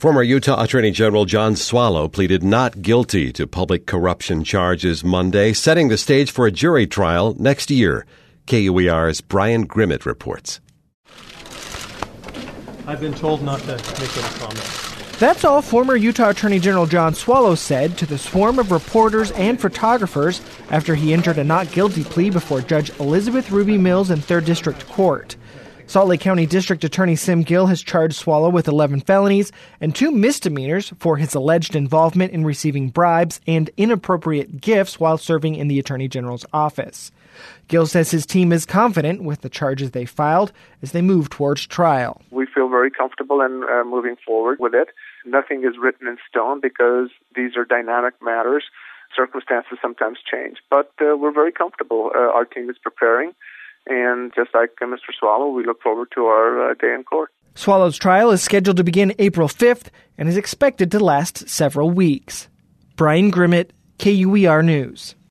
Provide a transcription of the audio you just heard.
Former Utah Attorney General John Swallow pleaded not guilty to public corruption charges Monday, setting the stage for a jury trial next year. KUER's Brian Grimmett reports. I've been told not to make any comments. That's all former Utah Attorney General John Swallow said to the swarm of reporters and photographers after he entered a not guilty plea before Judge Elizabeth Ruby Mills in 3rd District Court. Salt Lake County District Attorney Sim Gill has charged Swallow with 11 felonies and 2 misdemeanors for his alleged involvement in receiving bribes and inappropriate gifts while serving in the Attorney General's office. Gill says his team is confident with the charges they filed as they move towards trial. We feel very comfortable in moving forward with it. Nothing is written in stone because these are dynamic matters. Circumstances sometimes change, but we're very comfortable. Our team is preparing. And just like Mr. Swallow, we look forward to our day in court. Swallow's trial is scheduled to begin April 5th and is expected to last several weeks. Brian Grimmett, KUER News.